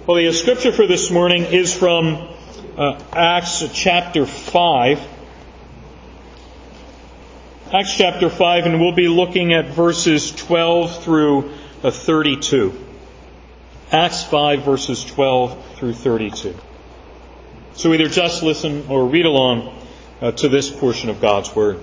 Well, the scripture for this morning is from Acts chapter 5. Acts chapter 5, and we'll be looking at verses 12 through 32. Acts 5, verses 12 through 32. So either just listen or read along to this portion of God's Word.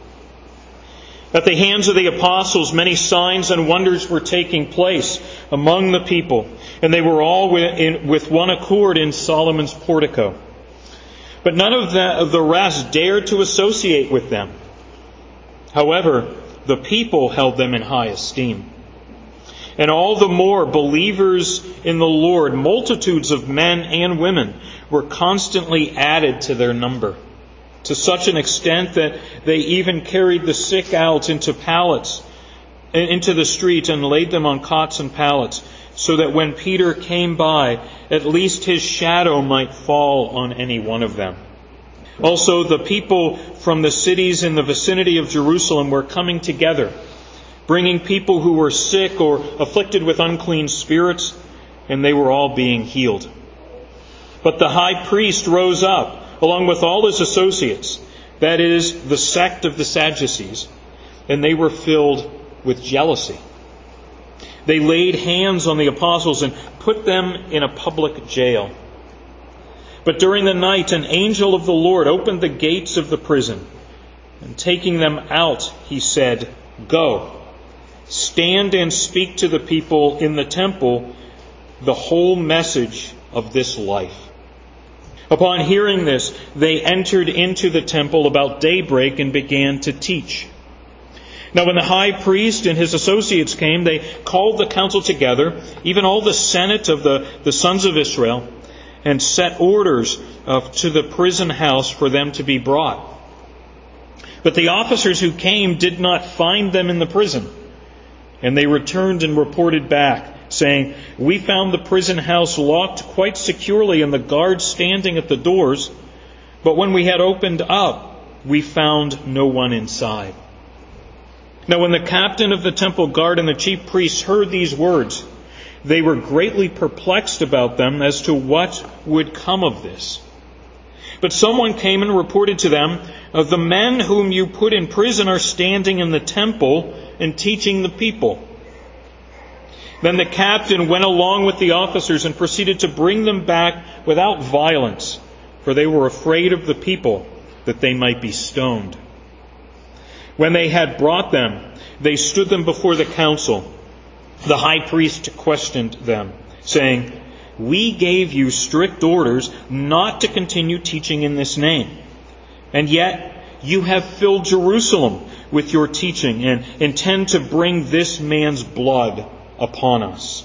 At the hands of the apostles, many signs and wonders were taking place among the people, and they were all with one accord in Solomon's portico. But none of the rest dared to associate with them. However, the people held them in high esteem. And all the more believers in the Lord, multitudes of men and women, were constantly added to their number, to such an extent that they even carried the sick out into the street and laid them on cots and pallets, so that when Peter came by, at least his shadow might fall on any one of them. Also, the people from the cities in the vicinity of Jerusalem were coming together, bringing people who were sick or afflicted with unclean spirits, and they were all being healed. But the high priest rose up, along with all his associates, that is, the sect of the Sadducees, and they were filled with jealousy. They laid hands on the apostles and put them in a public jail. But during the night, an angel of the Lord opened the gates of the prison, and taking them out, he said, "Go, stand and speak to the people in the temple the whole message of this life." Upon hearing this, they entered into the temple about daybreak and began to teach. Now when the high priest and his associates came, they called the council together, even all the senate of the sons of Israel, and set orders to the prison house for them to be brought. But the officers who came did not find them in the prison, and they returned and reported back, saying, "We found the prison house locked quite securely and the guards standing at the doors, but when we had opened up, we found no one inside." Now when the captain of the temple guard and the chief priests heard these words, they were greatly perplexed about them as to what would come of this. But someone came and reported to them, "The men whom you put in prison are standing in the temple and teaching the people." Then the captain went along with the officers and proceeded to bring them back without violence, for they were afraid of the people, that they might be stoned. When they had brought them, they stood them before the council. The high priest questioned them, saying, "We gave you strict orders not to continue teaching in this name, and yet you have filled Jerusalem with your teaching and intend to bring this man's blood upon us."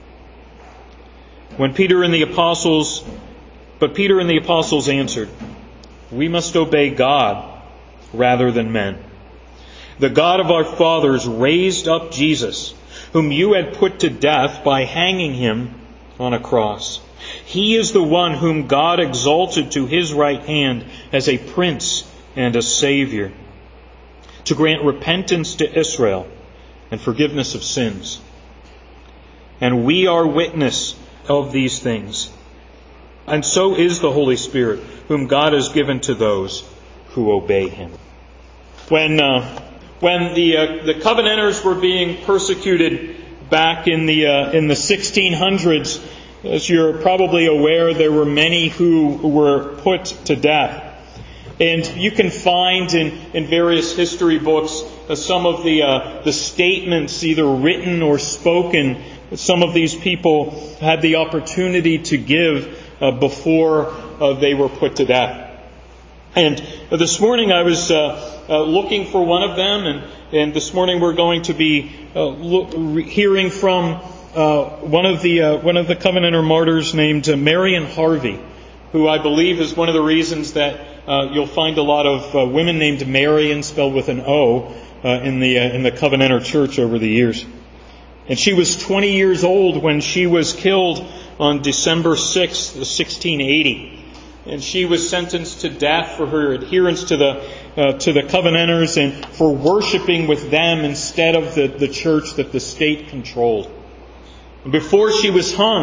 But Peter and the apostles answered, "We must obey God rather than men. The God of our fathers raised up Jesus, whom you had put to death by hanging him on a cross. He is the one whom God exalted to his right hand as a prince and a savior, to grant repentance to Israel and forgiveness of sins. And we are witness of these things. And so is the Holy Spirit, whom God has given to those who obey him." When the Covenanters were being persecuted back in the 1600s, as you're probably aware, there were many who were put to death. And you can find in various history books some of the statements, either written or spoken, that some of these people had the opportunity to give before they were put to death. And this morning I was looking for one of them, and this morning we're going to be hearing from one of the Covenanter martyrs named Marion Harvey, who I believe is one of the reasons that you'll find a lot of women named Marion spelled with an O in the Covenanter Church over the years. And she was 20 years old when she was killed on December 6th, 1680. And she was sentenced to death for her adherence to the Covenanters and for worshiping with them instead of the church that the state controlled. Before she was hung,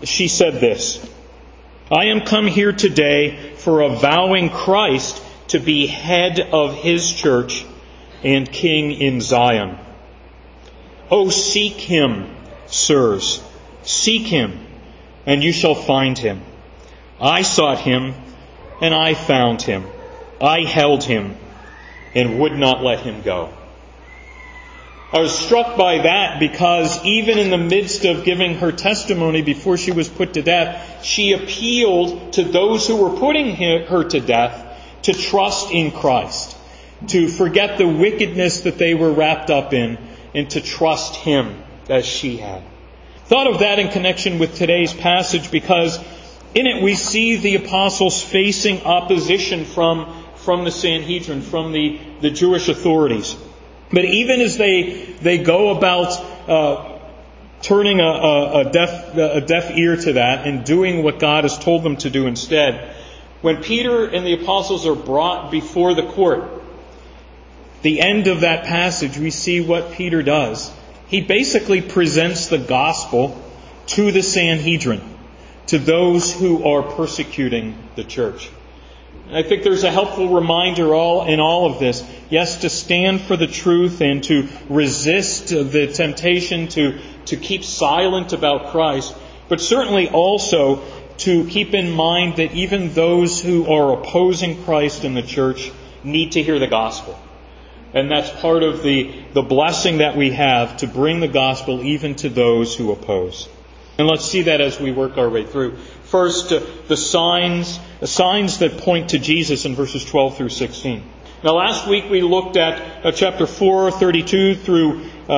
she said this, "I am come here today for avowing Christ to be head of His church and King in Zion. Oh, seek Him, sirs, seek Him, and you shall find Him. I sought Him, and I found Him. I held Him, and would not let Him go." I was struck by that because even in the midst of giving her testimony before she was put to death, she appealed to those who were putting her to death to trust in Christ, to forget the wickedness that they were wrapped up in, and to trust Him as she had. Thought of that in connection with today's passage because in it we see the apostles facing opposition from the Sanhedrin, from the Jewish authorities. But even as they go about turning a deaf ear to that and doing what God has told them to do instead, when Peter and the apostles are brought before the court, the end of that passage, we see what Peter does. He basically presents the gospel to the Sanhedrin, to those who are persecuting the church. I think there's a helpful reminder in all of this. Yes, to stand for the truth and to resist the temptation to keep silent about Christ, but certainly also to keep in mind that even those who are opposing Christ in the church need to hear the gospel. And that's part of the blessing that we have to bring the gospel even to those who oppose. And let's see that as we work our way through. First, the signs that point to Jesus in verses 12 through 16. Now, last week we looked at chapter 4, 32 through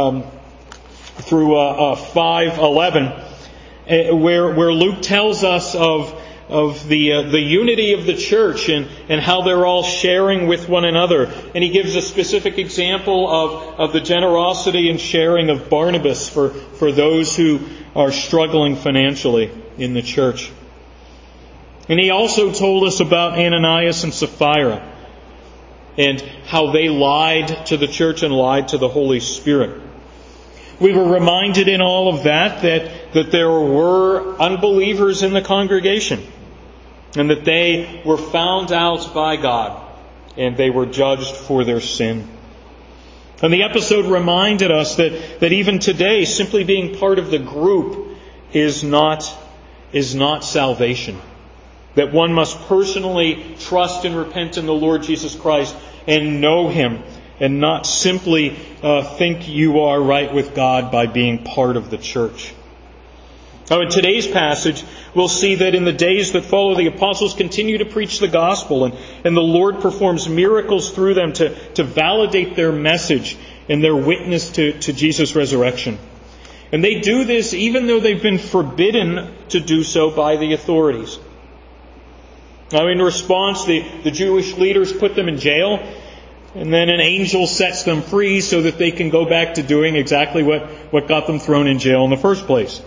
5:11, where Luke tells us of the unity of the church and how they're all sharing with one another. And he gives a specific example of the generosity and sharing of Barnabas for those who are struggling financially in the church. And he also told us about Ananias and Sapphira and how they lied to the church and lied to the Holy Spirit. We were reminded in all of that there were unbelievers in the congregation and that they were found out by God and they were judged for their sin. And the episode reminded us that even today, simply being part of the group is not salvation. That one must personally trust and repent in the Lord Jesus Christ and know Him and not simply think you are right with God by being part of the church. Now, in today's passage, we'll see that in the days that follow, the apostles continue to preach the gospel, and the Lord performs miracles through them to validate their message and their witness to Jesus' resurrection. And they do this even though they've been forbidden to do so by the authorities. Now, in response, the Jewish leaders put them in jail, and then an angel sets them free so that they can go back to doing exactly what got them thrown in jail in the first place.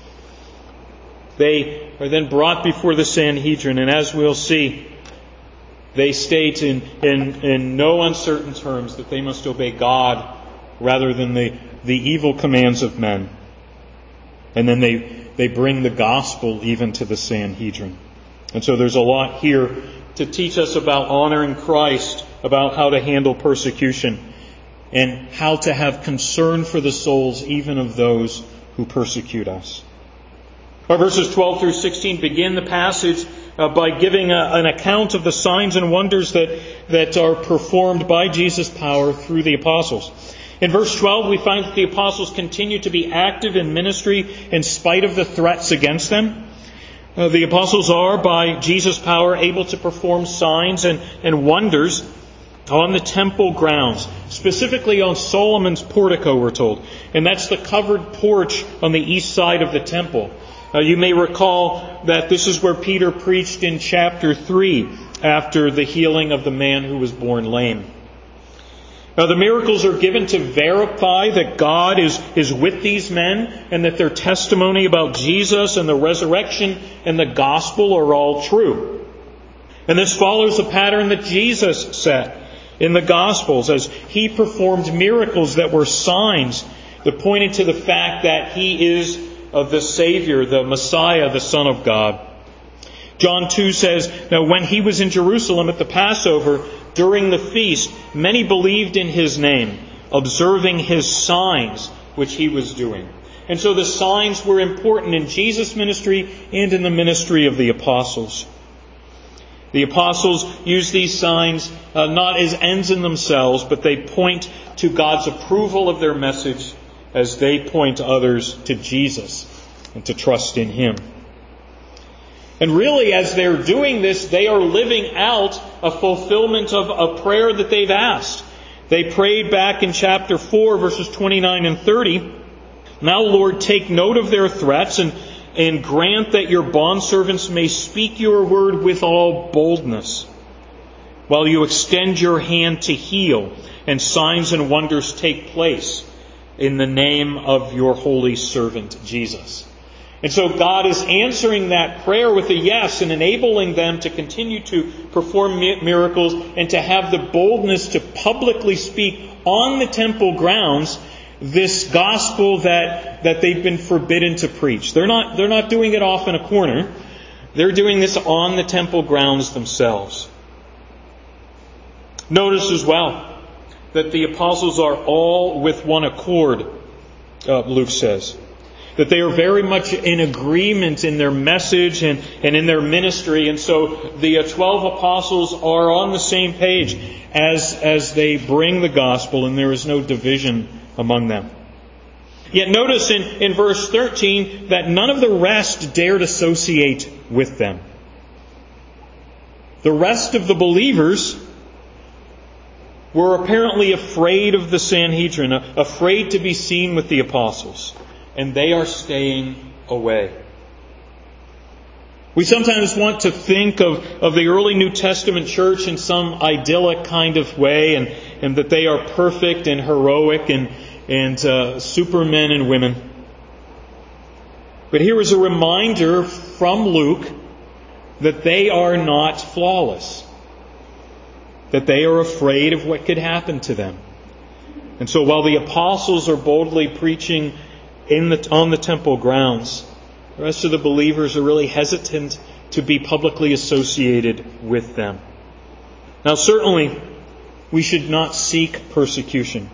They are then brought before the Sanhedrin, and as we'll see, they state in no uncertain terms that they must obey God rather than the evil commands of men. And then they bring the gospel even to the Sanhedrin. And so there's a lot here to teach us about honoring Christ, about how to handle persecution, and how to have concern for the souls even of those who persecute us. Our verses 12 through 16 begin the passage by giving an account of the signs and wonders that are performed by Jesus' power through the apostles. In verse 12, we find that the apostles continue to be active in ministry in spite of the threats against them. The apostles are, by Jesus' power, able to perform signs and wonders on the temple grounds, specifically on Solomon's portico, we're told. And that's the covered porch on the east side of the temple. You may recall that this is where Peter preached in chapter 3 after the healing of the man who was born lame. Now, the miracles are given to verify that God is with these men and that their testimony about Jesus and the resurrection and the gospel are all true. And this follows a pattern that Jesus set in the Gospels as He performed miracles that were signs that pointed to the fact that He is of the Savior, the Messiah, the Son of God. John 2 says, "Now when he was in Jerusalem at the Passover, during the feast, many believed in his name, observing his signs which he was doing." And so the signs were important in Jesus' ministry and in the ministry of the apostles. The apostles use these signs not as ends in themselves, but they point to God's approval of their message as they point others to Jesus and to trust in Him. And really, as they're doing this, they are living out a fulfillment of a prayer that they've asked. They prayed back in chapter 4, verses 29 and 30, "Now, Lord, take note of their threats and grant that your bondservants may speak your word with all boldness, while you extend your hand to heal, and signs and wonders take place in the name of your holy servant Jesus." And so God is answering that prayer with a yes and enabling them to continue to perform miracles and to have the boldness to publicly speak on the temple grounds this gospel that they've been forbidden to preach. They're not doing it off in a corner. They're doing this on the temple grounds themselves. Notice as well that the apostles are all with one accord, Luke says. That they are very much in agreement in their message and in their ministry. And so the 12 apostles are on the same page as they bring the gospel, and there is no division among them. Yet notice in verse 13 that none of the rest dared associate with them. The rest of the believers were apparently afraid of the Sanhedrin, afraid to be seen with the apostles. And they are staying away. We sometimes want to think of the early New Testament church in some idyllic kind of way, and that they are perfect and heroic and supermen and women. But here is a reminder from Luke that they are not flawless. That they are afraid of what could happen to them. And so while the apostles are boldly preaching on the temple grounds, the rest of the believers are really hesitant to be publicly associated with them. Now certainly, we should not seek persecution.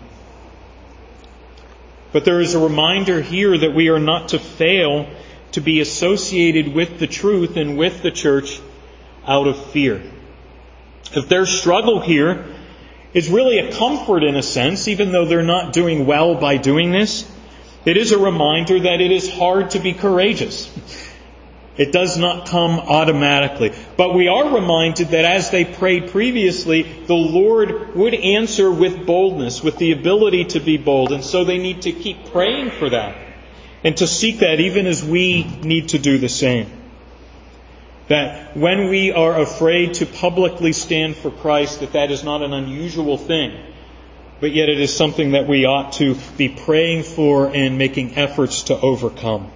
But there is a reminder here that we are not to fail to be associated with the truth and with the church out of fear. If their struggle here is really a comfort in a sense, even though they're not doing well by doing this, it is a reminder that it is hard to be courageous. It does not come automatically. But we are reminded that as they prayed previously, the Lord would answer with boldness, with the ability to be bold. And so they need to keep praying for that and to seek that, even as we need to do the same. That when we are afraid to publicly stand for Christ, that is not an unusual thing. But yet it is something that we ought to be praying for and making efforts to overcome.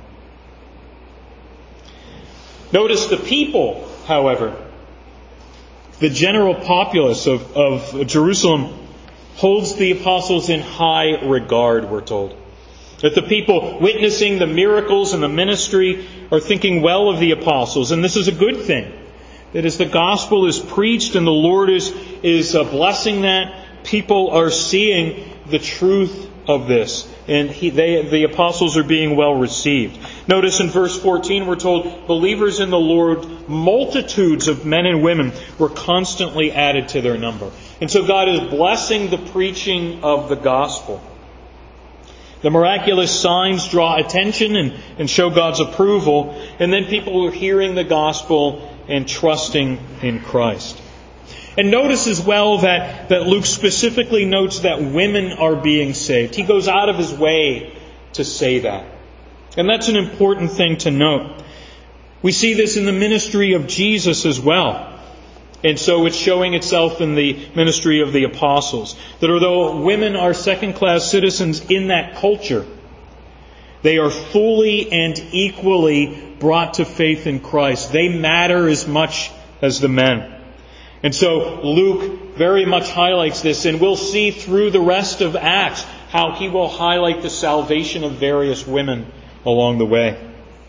Notice the people, however, the general populace of Jerusalem holds the apostles in high regard, we're told. That the people witnessing the miracles and the ministry are thinking well of the apostles. And this is a good thing. That as the gospel is preached and the Lord is blessing that, people are seeing the truth of this. And the apostles are being well received. Notice in verse 14 we're told, believers in the Lord, multitudes of men and women were constantly added to their number. And so God is blessing the preaching of the gospel. The miraculous signs draw attention and show God's approval. And then people are hearing the gospel and trusting in Christ. And notice as well that Luke specifically notes that women are being saved. He goes out of his way to say that. And that's an important thing to note. We see this in the ministry of Jesus as well. And so it's showing itself in the ministry of the apostles. That although women are second-class citizens in that culture, they are fully and equally brought to faith in Christ. They matter as much as the men. And so Luke very much highlights this, and we'll see through the rest of Acts how he will highlight the salvation of various women along the way.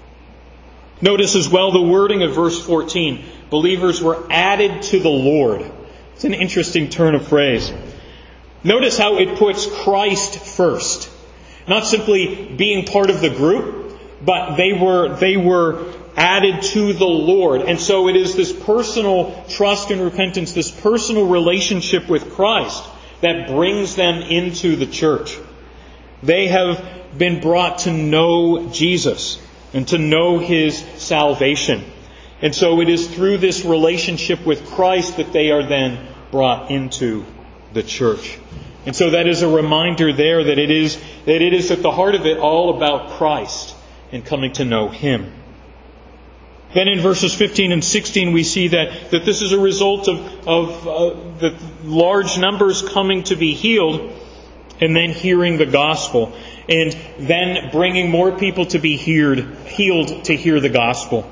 Notice as well the wording of verse 14. Believers were added to the Lord. It's an interesting turn of phrase. Notice how it puts Christ first. Not simply being part of the group, but they were added to the Lord. And so it is this personal trust and repentance, this personal relationship with Christ that brings them into the church. They have been brought to know Jesus and to know His salvation. And so it is through this relationship with Christ that they are then brought into the church. And so that is a reminder there that it is at the heart of it all about Christ and coming to know Him. Then in verses 15 and 16 we see that this is a result of the large numbers coming to be healed and then hearing the gospel. And then bringing more people to be healed to hear the gospel.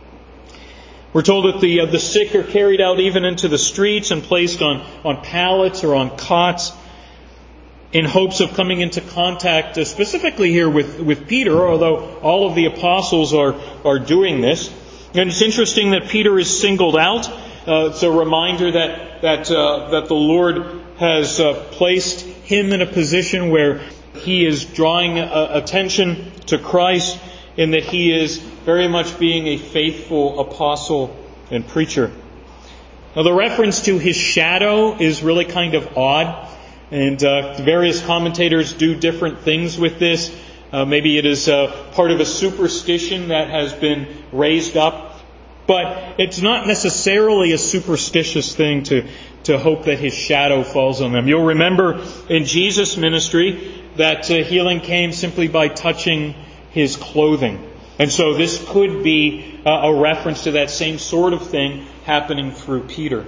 We're told that the sick are carried out even into the streets and placed on pallets or on cots in hopes of coming into contact, specifically here with Peter, although all of the apostles are doing this. And it's interesting that Peter is singled out. It's a reminder that the Lord has placed him in a position where he is drawing attention to Christ, in that he is very much being a faithful apostle and preacher. Now the reference to his shadow is really kind of odd, and various commentators do different things with this. Maybe it is part of a superstition that has been raised up, but it's not necessarily a superstitious thing to hope that his shadow falls on them. You'll remember in Jesus' ministry that healing came simply by touching His clothing. And so this could be a reference to that same sort of thing happening through Peter.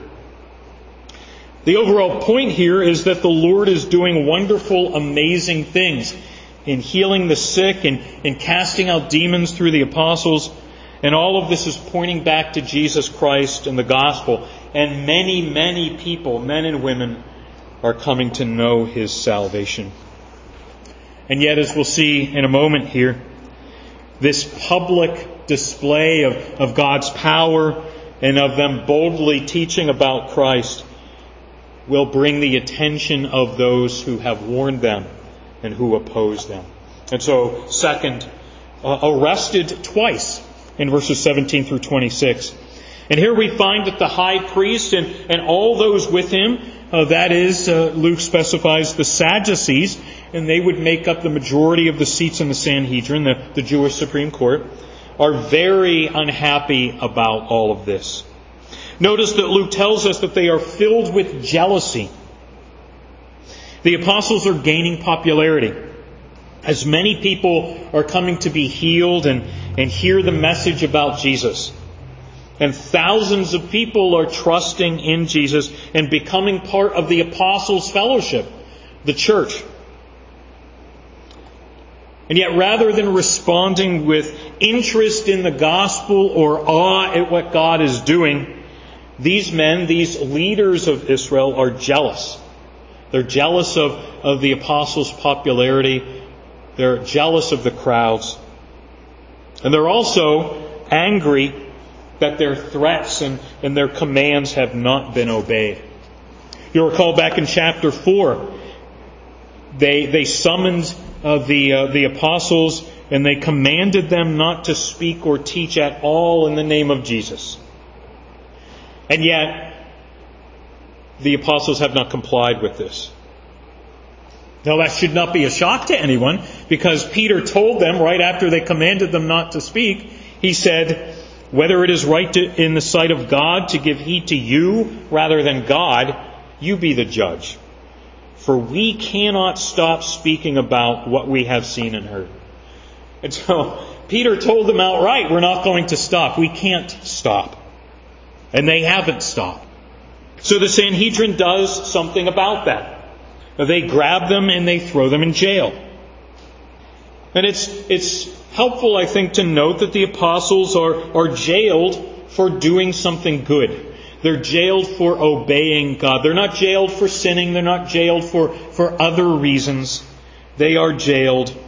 The overall point here is that the Lord is doing wonderful, amazing things in healing the sick and in casting out demons through the apostles. And all of this is pointing back to Jesus Christ and the gospel. And many, many people, men and women, are coming to know His salvation. And yet, as we'll see in a moment here, this public display of God's power and of them boldly teaching about Christ will bring the attention of those who have warned them and who oppose them. And so, second, arrested twice in verses 17 through 26. And here we find that the high priest and all those with him, that is, Luke specifies the Sadducees, and they would make up the majority of the seats in the Sanhedrin, the Jewish Supreme Court, are very unhappy about all of this. Notice that Luke tells us that they are filled with jealousy. The apostles are gaining popularity. As many people are coming to be healed and hear the message about Jesus. And thousands of people are trusting in Jesus and becoming part of the apostles' fellowship, the church. And yet, rather than responding with interest in the gospel or awe at what God is doing, these men, these leaders of Israel, are jealous. They're jealous of the apostles' popularity. They're jealous of the crowds. And they're also angry that their threats and their commands have not been obeyed. You'll recall back in chapter 4, they summoned the apostles and they commanded them not to speak or teach at all in the name of Jesus. And yet, the apostles have not complied with this. Now that should not be a shock to anyone, because Peter told them right after they commanded them not to speak, he said, whether it is right in the sight of God to give heed to you rather than God, you be the judge. For we cannot stop speaking about what we have seen and heard. And so Peter told them outright, we're not going to stop. We can't stop. And they haven't stopped. So the Sanhedrin does something about that. They grab them and they throw them in jail. And it's helpful, I think, to note that the apostles are jailed for doing something good. They're jailed for obeying God. They're not jailed for sinning. They're not jailed for other reasons. They are jailed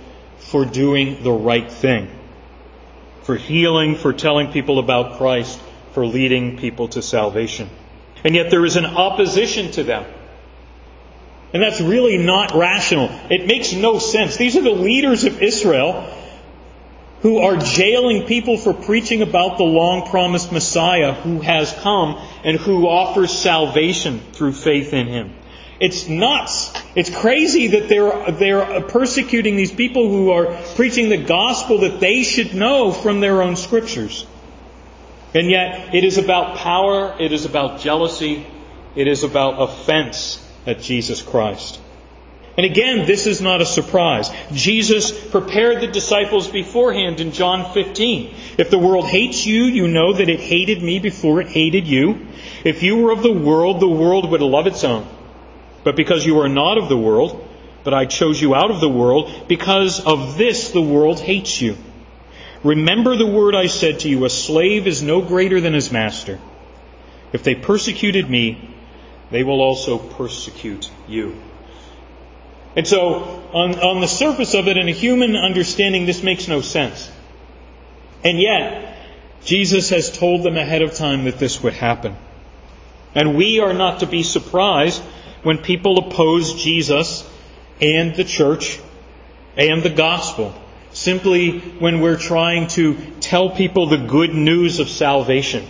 for doing the right thing, for healing, for telling people about Christ, for leading people to salvation. And yet there is an opposition to them. And that's really not rational. It makes no sense. These are the leaders of Israel who are jailing people for preaching about the long-promised Messiah who has come and who offers salvation through faith in Him. It's nuts. It's crazy that they're persecuting these people who are preaching the gospel that they should know from their own Scriptures. And yet it is about power, it is about jealousy, it is about offense at Jesus Christ. And again, this is not a surprise. Jesus prepared the disciples beforehand in John 15. If the world hates you, you know that it hated me before it hated you. If you were of the world would love its own. But because you are not of the world, but I chose you out of the world, because of this the world hates you. Remember the word I said to you, a slave is no greater than his master. If they persecuted me, they will also persecute you. And so, on the surface of it, in a human understanding, this makes no sense. And yet, Jesus has told them ahead of time that this would happen. And we are not to be surprised when people oppose Jesus and the church and the gospel, simply when we're trying to tell people the good news of salvation.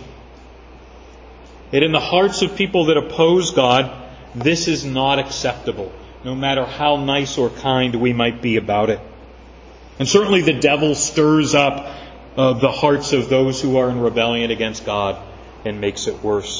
Yet in the hearts of people that oppose God, this is not acceptable, no matter how nice or kind we might be about it. And certainly the devil stirs up the hearts of those who are in rebellion against God and makes it worse.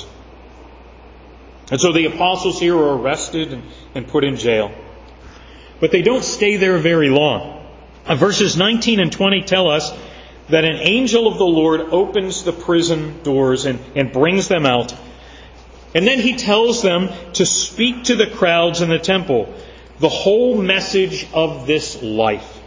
And so the apostles here are arrested and put in jail. But they don't stay there very long. Verses 19 and 20 tell us that an angel of the Lord opens the prison doors and brings them out. And then he tells them to speak to the crowds in the temple the whole message of this life.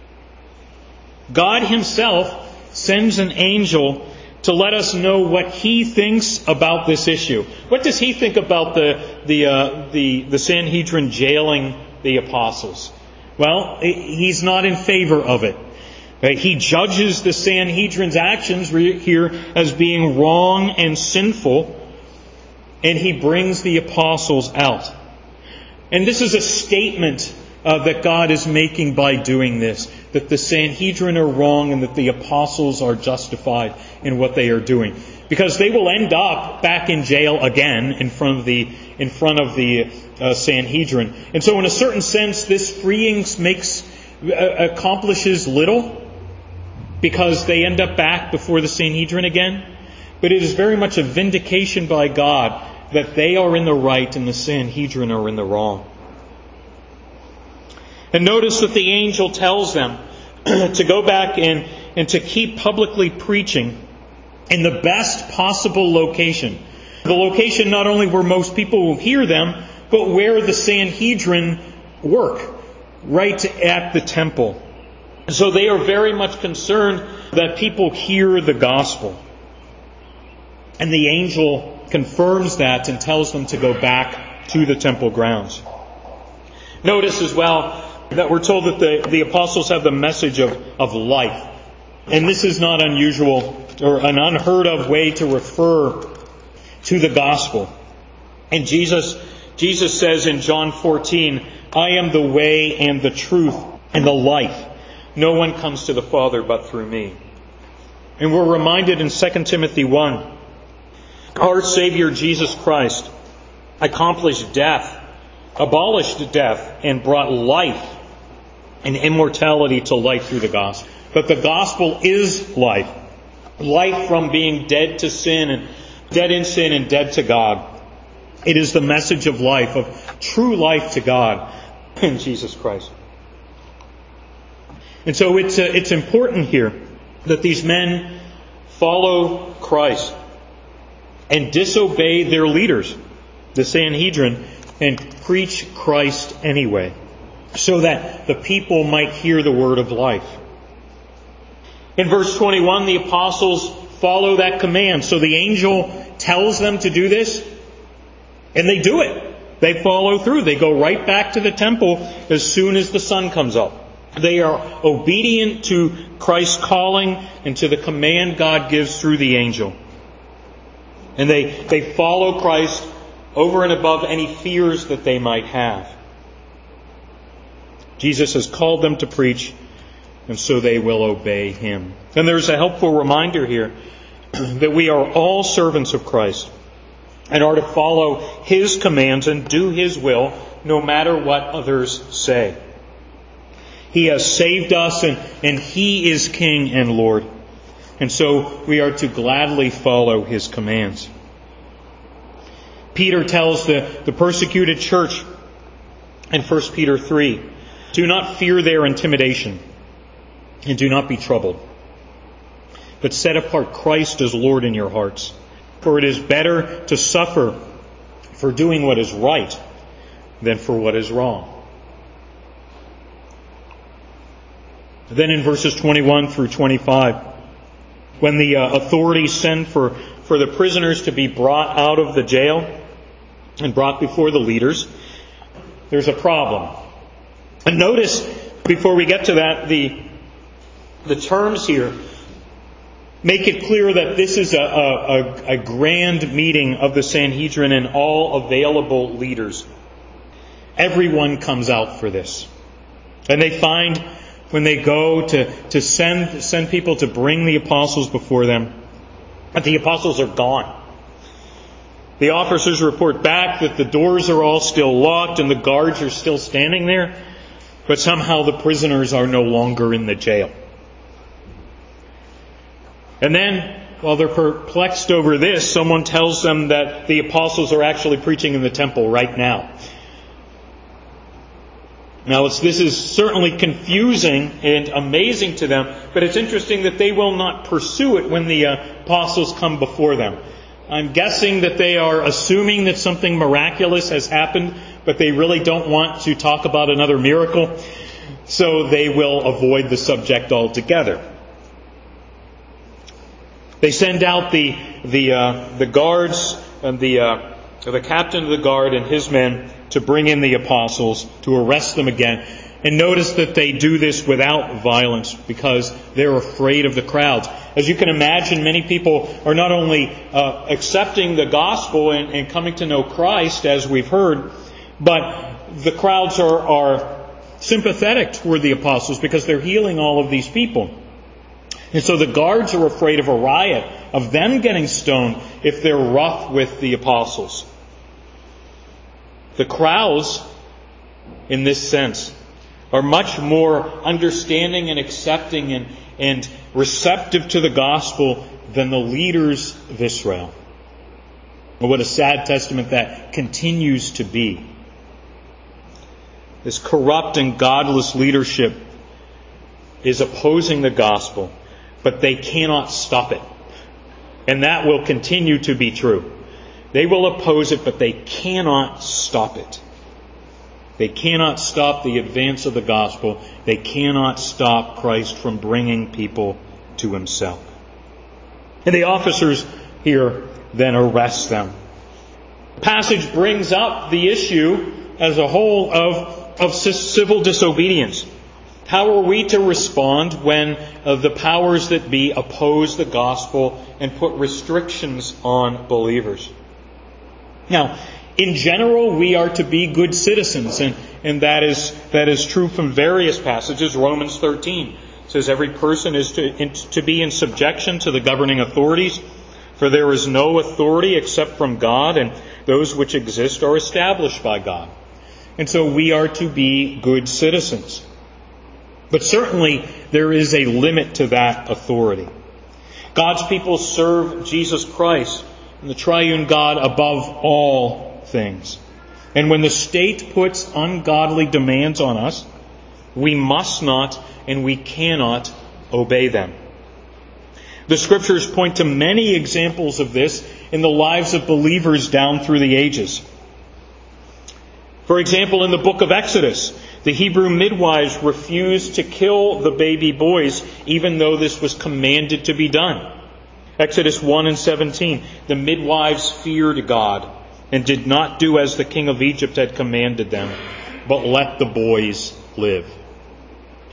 God Himself sends an angel to let us know what He thinks about this issue. What does He think about the Sanhedrin jailing the apostles? Well, He's not in favor of it. He judges the Sanhedrin's actions here as being wrong and sinful, and He brings the apostles out. And this is a statement that God is making by doing this, that the Sanhedrin are wrong and that the apostles are justified in what they are doing. Because they will end up back in jail again in front of the Sanhedrin. And so in a certain sense, this freeing accomplishes little, because they end up back before the Sanhedrin again. But it is very much a vindication by God that they are in the right and the Sanhedrin are in the wrong. And notice that the angel tells them to go back and to keep publicly preaching in the best possible location. The location not only where most people will hear them, but where the Sanhedrin work, right at the temple. So they are very much concerned that people hear the gospel. And the angel confirms that and tells them to go back to the temple grounds. Notice as well that we're told that the apostles have the message of life. And this is not unusual or an unheard of way to refer to the gospel. And Jesus says in John 14, I am the way and the truth and the life. No one comes to the Father but through me. And we're reminded in 2 Timothy 1, our Savior Jesus Christ accomplished death, abolished death, and brought life and immortality to life through the gospel. But the gospel is life. Life from being dead to sin and dead in sin and dead to God. It is the message of life, of true life to God in Jesus Christ. And so it's important here that these men follow Christ and disobey their leaders, the Sanhedrin, and preach Christ anyway, so that the people might hear the word of life. In verse 21, the apostles follow that command. So the angel tells them to do this, and they do it. They follow through. They go right back to the temple as soon as the sun comes up. They are obedient to Christ's calling and to the command God gives through the angel. And they follow Christ over and above any fears that they might have. Jesus has called them to preach, and so they will obey Him. And there's a helpful reminder here that we are all servants of Christ and are to follow His commands and do His will no matter what others say. He has saved us and He is King and Lord. And so we are to gladly follow His commands. Peter tells the persecuted church in 1 Peter 3, do not fear their intimidation and do not be troubled, but set apart Christ as Lord in your hearts. For it is better to suffer for doing what is right than for what is wrong. Then in verses 21 through 25, when the authorities send for the prisoners to be brought out of the jail and brought before the leaders, there's a problem. And notice, before we get to that, the terms here make it clear that this is a grand meeting of the Sanhedrin and all available leaders. Everyone comes out for this. And they find, when they go to send people to bring the apostles before them, that the apostles are gone. The officers report back that the doors are all still locked and the guards are still standing there, but somehow the prisoners are no longer in the jail. And then, while they're perplexed over this, someone tells them that the apostles are actually preaching in the temple right now. Now, this is certainly confusing and amazing to them, but it's interesting that they will not pursue it when the apostles come before them. I'm guessing that they are assuming that something miraculous has happened, but they really don't want to talk about another miracle, so they will avoid the subject altogether. They send out the guards and the captain of the guard and his men to bring in the apostles, to arrest them again. And notice that they do this without violence because they're afraid of the crowds. As you can imagine, many people are not only accepting the gospel and coming to know Christ, as we've heard, but the crowds are sympathetic toward the apostles because they're healing all of these people. And so the guards are afraid of a riot, of them getting stoned if they're rough with the apostles. The crowds, in this sense, are much more understanding and accepting and receptive to the gospel than the leaders of Israel. And what a sad testament that continues to be. This corrupt and godless leadership is opposing the gospel, but they cannot stop it. And that will continue to be true. They will oppose it, but they cannot stop it. They cannot stop the advance of the gospel. They cannot stop Christ from bringing people to Himself. And the officers here then arrest them. The passage brings up the issue as a whole of civil disobedience. How are we to respond when the powers that be oppose the gospel and put restrictions on believers? Now, in general, we are to be good citizens, and that is true from various passages. Romans 13 says every person is to be in subjection to the governing authorities, for there is no authority except from God, and those which exist are established by God. And so we are to be good citizens. But certainly there is a limit to that authority. God's people serve Jesus Christ and the triune God above all things. And when the state puts ungodly demands on us, we must not and we cannot obey them. The Scriptures point to many examples of this in the lives of believers down through the ages. For example, in the book of Exodus, the Hebrew midwives refused to kill the baby boys, even though this was commanded to be done. Exodus 1:17, the midwives feared God and did not do as the king of Egypt had commanded them, but let the boys live.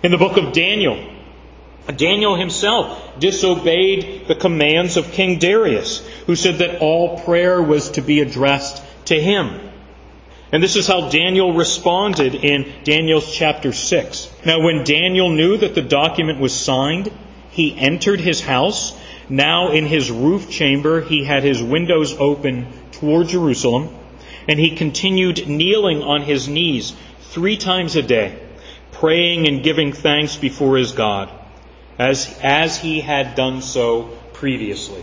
In the book of Daniel, Daniel himself disobeyed the commands of King Darius, who said that all prayer was to be addressed to him. And this is how Daniel responded in Daniel chapter 6. Now when Daniel knew that the document was signed, he entered his house. Now in his roof chamber he had his windows open toward Jerusalem, and he continued kneeling on his knees 3 times a day, praying and giving thanks before his God, as he had done so previously.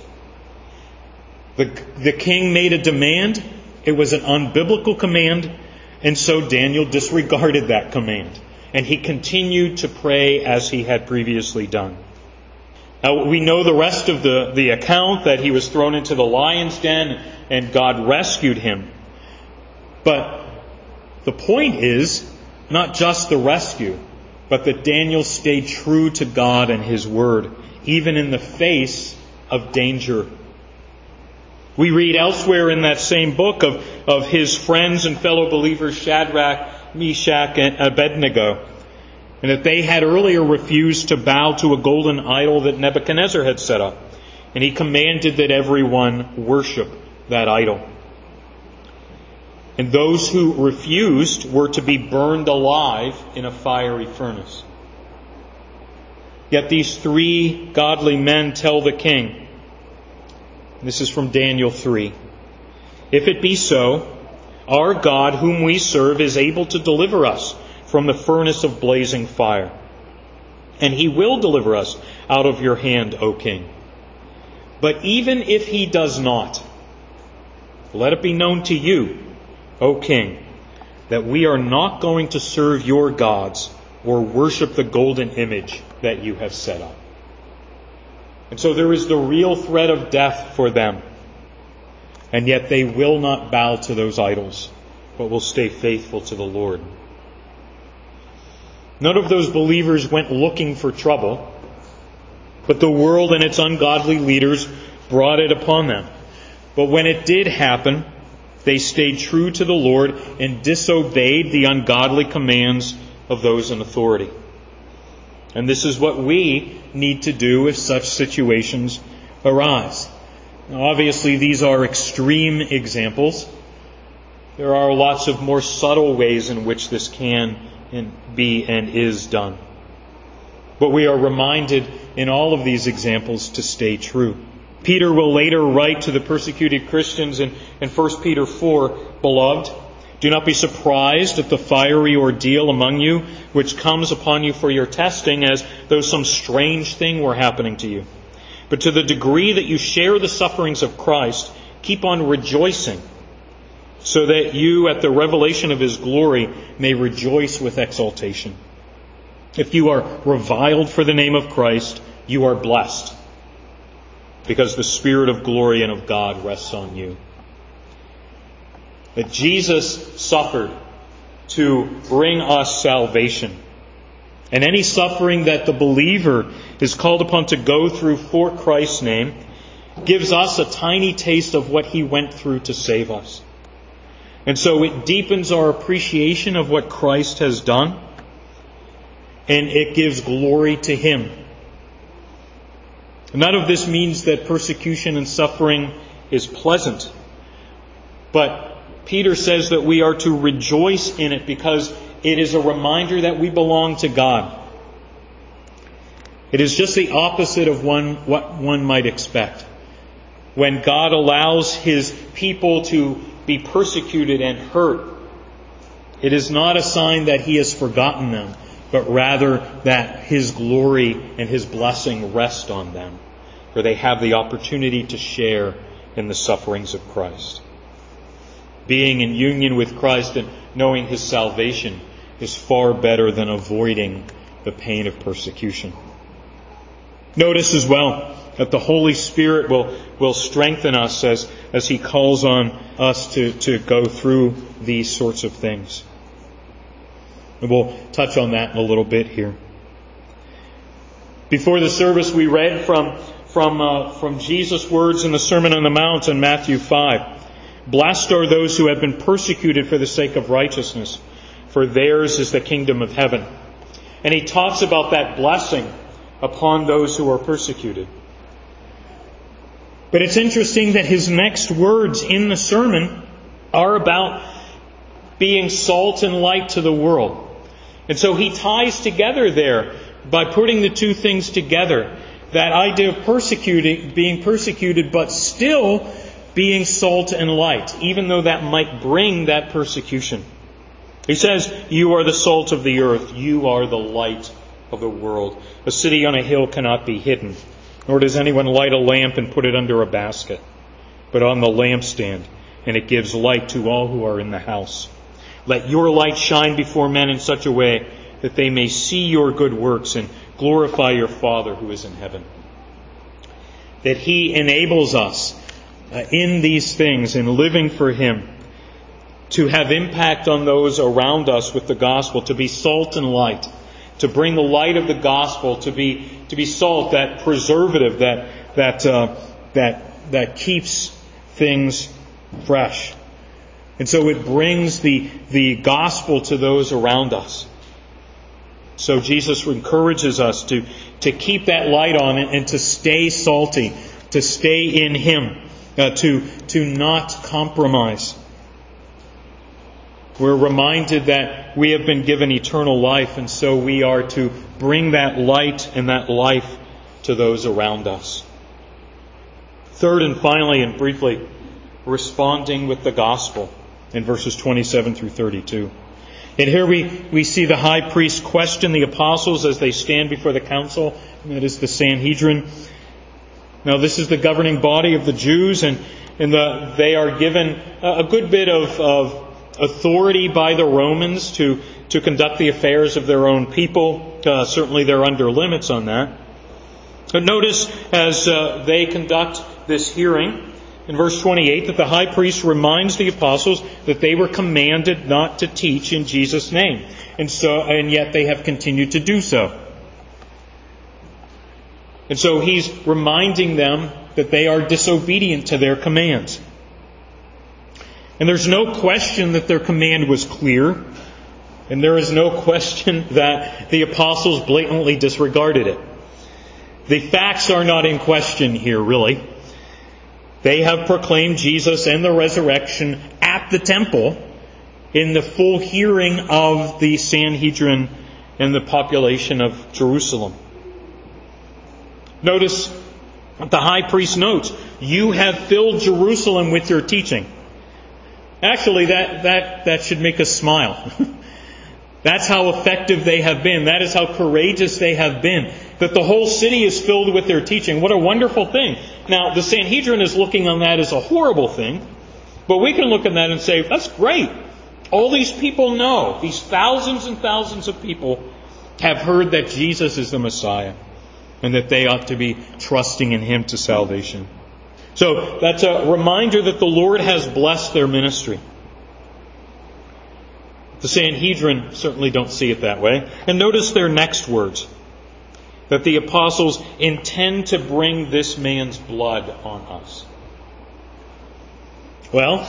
The king made a demand. It was an unbiblical command, and so Daniel disregarded that command, and he continued to pray as he had previously done. Now, we know the rest of the account, that he was thrown into the lion's den and God rescued him. But the point is not just the rescue, but that Daniel stayed true to God and His Word, even in the face of danger. We read elsewhere in that same book of his friends and fellow believers Shadrach, Meshach, and Abednego, and that they had earlier refused to bow to a golden idol that Nebuchadnezzar had set up. And he commanded that everyone worship that idol. And those who refused were to be burned alive in a fiery furnace. Yet these 3 godly men tell the king, this is from Daniel 3, "If it be so, our God whom we serve is able to deliver us from the furnace of blazing fire. And He will deliver us out of your hand, O king. But even if He does not, let it be known to you, O king, that we are not going to serve your gods or worship the golden image that you have set up." And so there is the real threat of death for them. And yet they will not bow to those idols, but will stay faithful to the Lord. None of those believers went looking for trouble, but the world and its ungodly leaders brought it upon them. But when it did happen, they stayed true to the Lord and disobeyed the ungodly commands of those in authority. And this is what we need to do if such situations arise. Now, obviously, these are extreme examples. There are lots of more subtle ways in which this can be and is done. But we are reminded in all of these examples to stay true. Peter will later write to the persecuted Christians in 1 Peter 4, "Beloved, do not be surprised at the fiery ordeal among you, which comes upon you for your testing, as though some strange thing were happening to you. But to the degree that you share the sufferings of Christ, keep on rejoicing, so that you, at the revelation of His glory, may rejoice with exultation. If you are reviled for the name of Christ, you are blessed, because the Spirit of glory and of God rests on you." That Jesus suffered to bring us salvation. And any suffering that the believer is called upon to go through for Christ's name gives us a tiny taste of what He went through to save us. And so it deepens our appreciation of what Christ has done, and it gives glory to Him. None of this means that persecution and suffering is pleasant. But Peter says that we are to rejoice in it because it is a reminder that we belong to God. It is just the opposite of what one might expect. When God allows His people to be persecuted and hurt, it is not a sign that He has forgotten them, but rather that His glory and His blessing rest on them, for they have the opportunity to share in the sufferings of Christ. Being in union with Christ and knowing His salvation is far better than avoiding the pain of persecution. Notice as well that the Holy Spirit will strengthen us as He calls on us to go through these sorts of things. And we'll touch on that in a little bit here. Before the service, we read from Jesus' words in the Sermon on the Mount in Matthew 5. "Blessed are those who have been persecuted for the sake of righteousness, for theirs is the kingdom of heaven. And he talks about that blessing upon those who are persecuted. But it's interesting that his next words in the sermon are about being salt and light to the world. And so he ties together there, by putting the two things together, that idea of being persecuted, but still being salt and light, even though that might bring that persecution. He says, "You are the salt of the earth, you are the light of the world. A city on a hill cannot be hidden, nor does anyone light a lamp and put it under a basket, but on the lampstand, and it gives light to all who are in the house. Let your light shine before men in such a way that they may see your good works and glorify your Father who is in heaven." That He enables us in these things, in living for Him, to have impact on those around us with the gospel, to be salt and light, to bring the light of the gospel, to be salt, that preservative that keeps things fresh. And so it brings the gospel to those around us. So Jesus encourages us to keep that light on and to stay salty, to stay in Him, to not compromise. We're reminded that we have been given eternal life, and so we are to bring that light and that life to those around us. Third and finally and briefly, responding with the gospel in verses 27 through 32. And here we see the high priest question the apostles as they stand before the council, and that is the Sanhedrin. Now this is the governing body of the Jews, and they are given a good bit of authority by the Romans to conduct the affairs of their own people. Certainly they're under limits on that. But notice as they conduct this hearing, in verse 28, that the high priest reminds the apostles that they were commanded not to teach in Jesus' name. And yet they have continued to do so. And so he's reminding them that they are disobedient to their commands. And there's no question that their command was clear. And there is no question that the apostles blatantly disregarded it. The facts are not in question here, really. They have proclaimed Jesus and the resurrection at the temple in the full hearing of the Sanhedrin and the population of Jerusalem. Notice what the high priest notes. "You have filled Jerusalem with your teaching." Actually, that should make us smile. That's how effective they have been. That is how courageous they have been. That the whole city is filled with their teaching. What a wonderful thing. Now, the Sanhedrin is looking on that as a horrible thing. But we can look at that and say, that's great. All these people know. These thousands and thousands of people have heard that Jesus is the Messiah. And that they ought to be trusting in Him to salvation. So, that's a reminder that the Lord has blessed their ministry. The Sanhedrin certainly don't see it that way. And notice their next words. That the apostles intend to bring this man's blood on us. Well,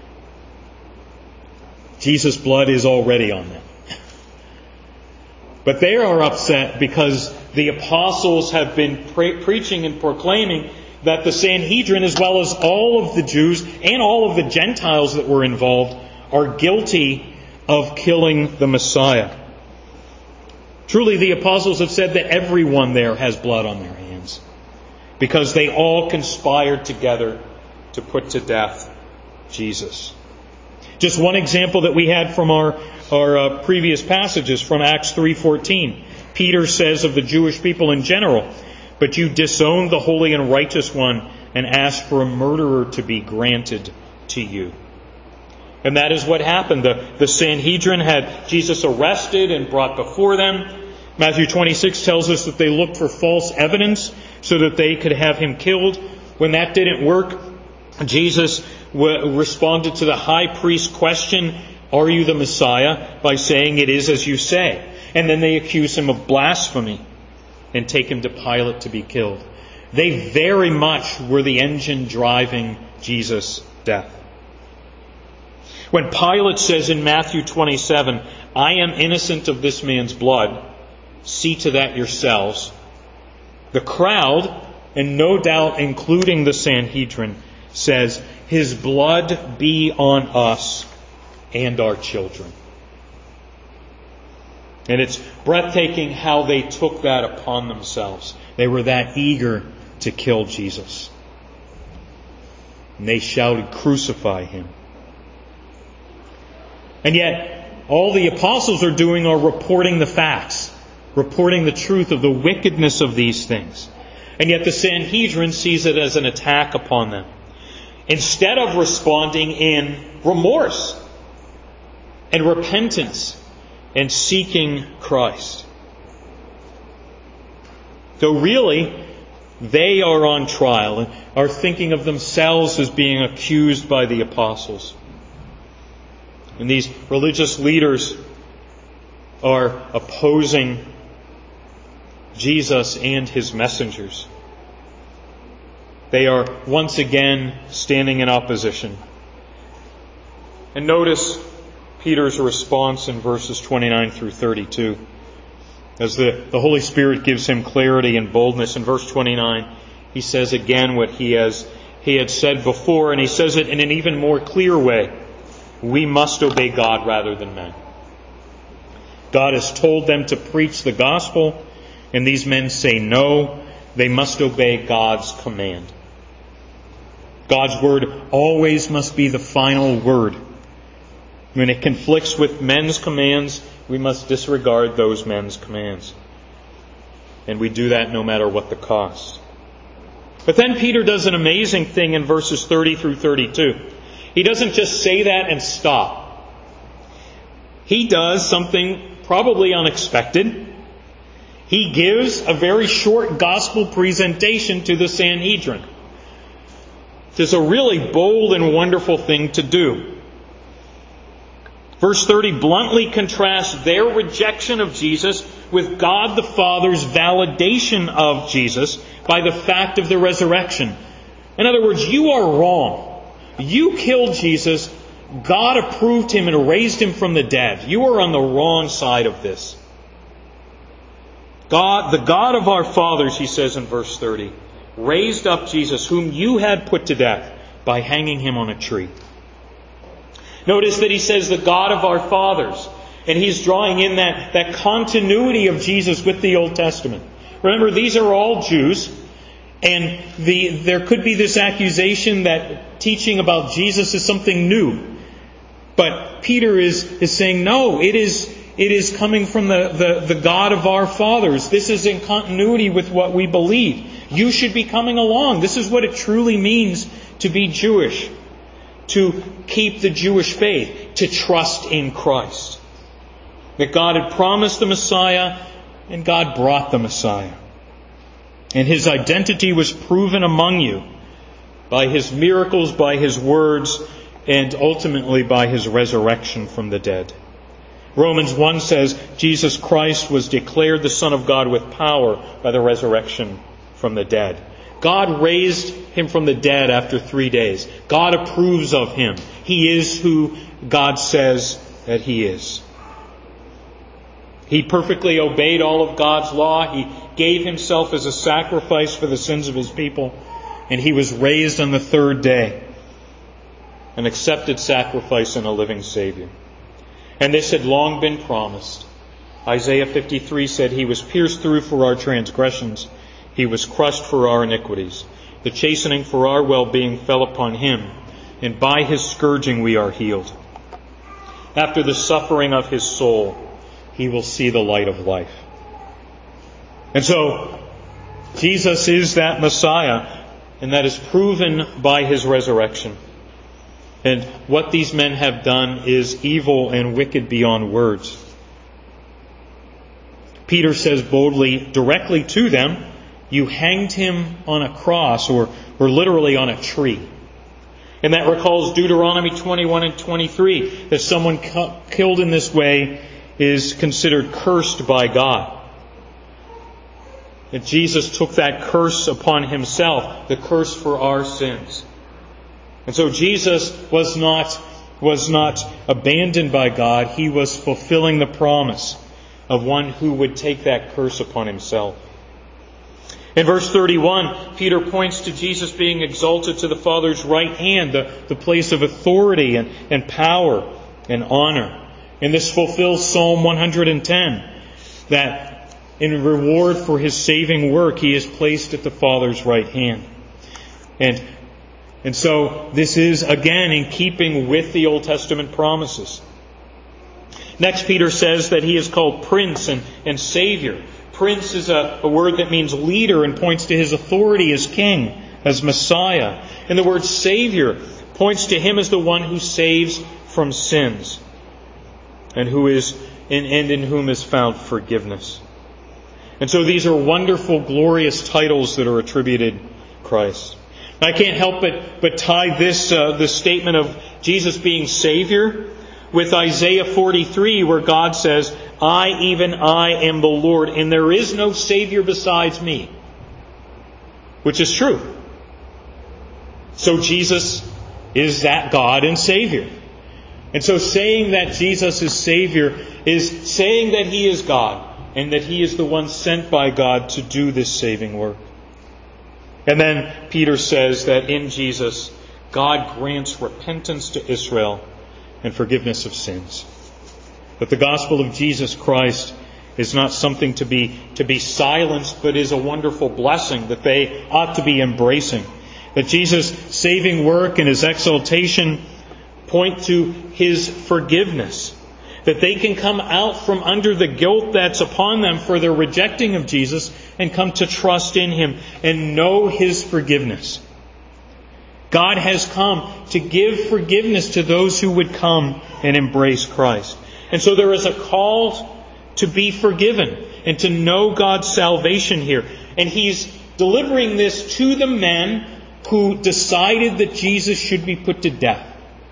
Jesus' blood is already on them. But they are upset because the apostles have been preaching and proclaiming that the Sanhedrin, as well as all of the Jews and all of the Gentiles that were involved, are guilty of killing the Messiah. Truly, the apostles have said that everyone there has blood on their hands, because they all conspired together to put to death Jesus. Just one example that we had from our previous passages from Acts 3:14. Peter says of the Jewish people in general, "But you disowned the holy and righteous one and asked for a murderer to be granted to you." And that is what happened. The Sanhedrin had Jesus arrested and brought before them. Matthew 26 tells us that they looked for false evidence so that they could have Him killed. When that didn't work, Jesus responded to the high priest's question, "Are you the Messiah?" by saying, "It is as you say." And then they accuse Him of blasphemy and take Him to Pilate to be killed. They very much were the engine driving Jesus' death. When Pilate says in Matthew 27, "I am innocent of this man's blood," see to that yourselves. The crowd, and no doubt including the Sanhedrin, says, His blood be on us and our children. And it's breathtaking how they took that upon themselves. They were that eager to kill Jesus. And they shouted, Crucify Him. And yet, all the apostles are doing are reporting the facts, reporting the truth of the wickedness of these things. And yet the Sanhedrin sees it as an attack upon them. Instead of responding in remorse and repentance and seeking Christ. So really, they are on trial and are thinking of themselves as being accused by the apostles. And these religious leaders are opposing Jesus and His messengers. They are once again standing in opposition. And notice Peter's response in verses 29 through 32. As the Holy Spirit gives him clarity and boldness. In verse 29, he says again what he had said before, and he says it in an even more clear way. We must obey God rather than men. God has told them to preach the gospel, and these men say no. They must obey God's command. God's word always must be the final word. When it conflicts with men's commands, we must disregard those men's commands. And we do that no matter what the cost. But then Peter does an amazing thing in verses 30 through 32. He doesn't just say that and stop. He does something probably unexpected. He gives a very short gospel presentation to the Sanhedrin. It is a really bold and wonderful thing to do. Verse 30 bluntly contrasts their rejection of Jesus with God the Father's validation of Jesus by the fact of the resurrection. In other words, you are wrong. You killed Jesus. God approved Him and raised Him from the dead. You are on the wrong side of this. God, the God of our fathers, he says in verse 30, raised up Jesus, whom you had put to death by hanging Him on a tree. Notice that he says the God of our fathers. And he's drawing in that continuity of Jesus with the Old Testament. Remember, these are all Jews. And there could be this accusation that teaching about Jesus is something new. But Peter is saying, no, it is coming from the God of our fathers. This is in continuity with what we believe. You should be coming along. This is what it truly means to be Jewish. To keep the Jewish faith, to trust in Christ. That God had promised the Messiah, and God brought the Messiah. And His identity was proven among you by His miracles, by His words, and ultimately by His resurrection from the dead. Romans 1 says, Jesus Christ was declared the Son of God with power by the resurrection from the dead. God raised Him from the dead after 3 days. God approves of Him. He is who God says that He is. He perfectly obeyed all of God's law. He gave Himself as a sacrifice for the sins of His people. And He was raised on the third day. An accepted sacrifice and a living Savior. And this had long been promised. Isaiah 53 said, He was pierced through for our transgressions. He was crushed for our iniquities. The chastening for our well-being fell upon Him, and by His scourging we are healed. After the suffering of His soul, He will see the light of life. And so, Jesus is that Messiah, and that is proven by His resurrection. And what these men have done is evil and wicked beyond words. Peter says boldly, directly to them, you hanged Him on a cross, or literally on a tree. And that recalls Deuteronomy 21 and 23, that someone killed in this way is considered cursed by God. That Jesus took that curse upon Himself, the curse for our sins. And so Jesus was not abandoned by God. He was fulfilling the promise of one who would take that curse upon himself. In verse 31, Peter points to Jesus being exalted to the Father's right hand, the place of authority and power and honor. And this fulfills Psalm 110, that in reward for his saving work, he is placed at the Father's right hand. And so this is, again, in keeping with the Old Testament promises. Next, Peter says that he is called Prince and Savior. Prince is a word that means leader and points to his authority as King, as Messiah. And the word Savior points to him as the one who saves from sins and in whom is found forgiveness. And so these are wonderful, glorious titles that are attributed Christ. I can't help but tie this statement of Jesus being Savior with Isaiah 43, where God says, even I am the Lord, and there is no Savior besides me. Which is true. So Jesus is that God and Savior. And so saying that Jesus is Savior is saying that He is God, and that He is the one sent by God to do this saving work. And then Peter says that in Jesus, God grants repentance to Israel and forgiveness of sins. That the gospel of Jesus Christ is not something to be silenced, but is a wonderful blessing that they ought to be embracing. That Jesus' saving work and His exaltation point to His forgiveness. That they can come out from under the guilt that's upon them for their rejecting of Jesus and come to trust in Him and know His forgiveness. God has come to give forgiveness to those who would come and embrace Christ. And so there is a call to be forgiven and to know God's salvation here. And He's delivering this to the men who decided that Jesus should be put to death.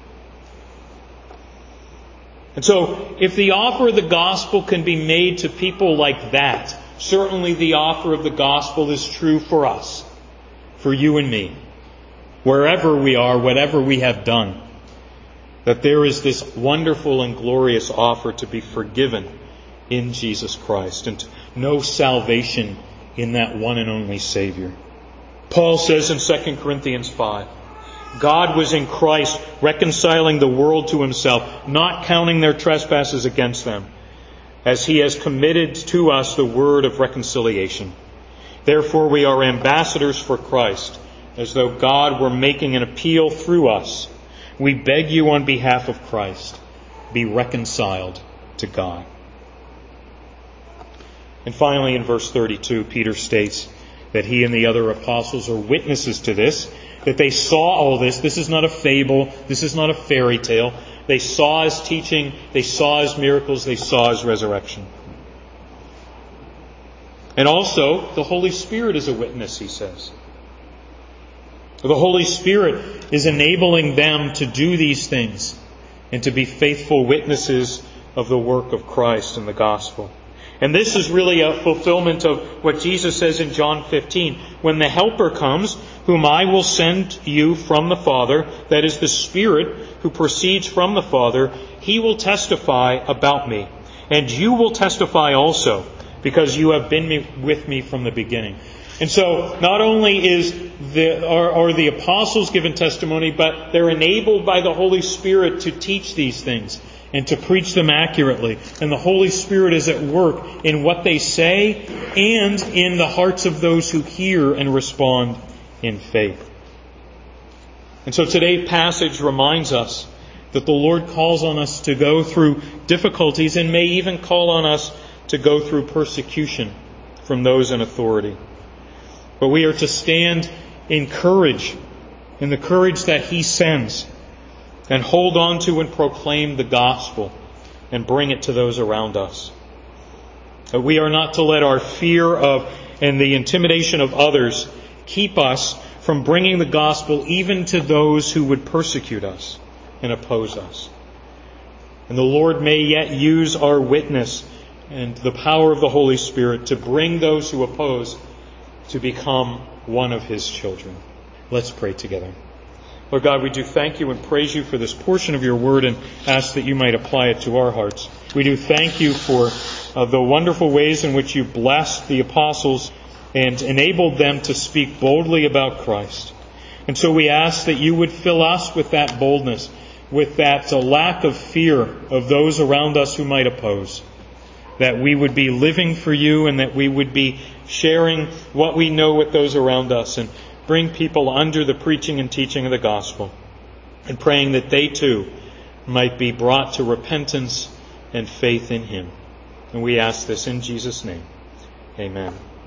And so, if the offer of the gospel can be made to people like that, certainly the offer of the gospel is true for us, for you and me, wherever we are, whatever we have done. That there is this wonderful and glorious offer to be forgiven in Jesus Christ and to know salvation in that one and only Savior. Paul says in 2 Corinthians 5, God was in Christ reconciling the world to Himself, not counting their trespasses against them, as He has committed to us the word of reconciliation. Therefore we are ambassadors for Christ, as though God were making an appeal through us. We beg you on behalf of Christ, be reconciled to God. And finally, in verse 32, Peter states that he and the other apostles are witnesses to this, that they saw all this. This is not a fable. This is not a fairy tale. They saw His teaching. They saw His miracles. They saw His resurrection. And also, the Holy Spirit is a witness, he says. The Holy Spirit is enabling them to do these things and to be faithful witnesses of the work of Christ and the gospel. And this is really a fulfillment of what Jesus says in John 15. When the Helper comes, whom I will send you from the Father, that is the Spirit who proceeds from the Father, He will testify about me. And you will testify also, because you have been with me from the beginning. And so, not only are the apostles given testimony, but they're enabled by the Holy Spirit to teach these things and to preach them accurately. And the Holy Spirit is at work in what they say and in the hearts of those who hear and respond in faith. And so today's passage reminds us that the Lord calls on us to go through difficulties and may even call on us to go through persecution from those in authority. But we are to stand in courage, in the courage that He sends, and hold on to and proclaim the gospel and bring it to those around us. We are not to let our fear of and the intimidation of others keep us from bringing the gospel even to those who would persecute us and oppose us. And the Lord may yet use our witness and the power of the Holy Spirit to bring those who oppose to become one of His children. Let's pray together. Lord God, we do thank you and praise you for this portion of your word and ask that you might apply it to our hearts. We do thank you for the wonderful ways in which you blessed the apostles and enabled them to speak boldly about Christ. And so we ask that you would fill us with that boldness, with that lack of fear of those around us who might oppose. That we would be living for you and that we would be sharing what we know with those around us and bring people under the preaching and teaching of the gospel. And praying that they too might be brought to repentance and faith in Him. And we ask this in Jesus' name. Amen.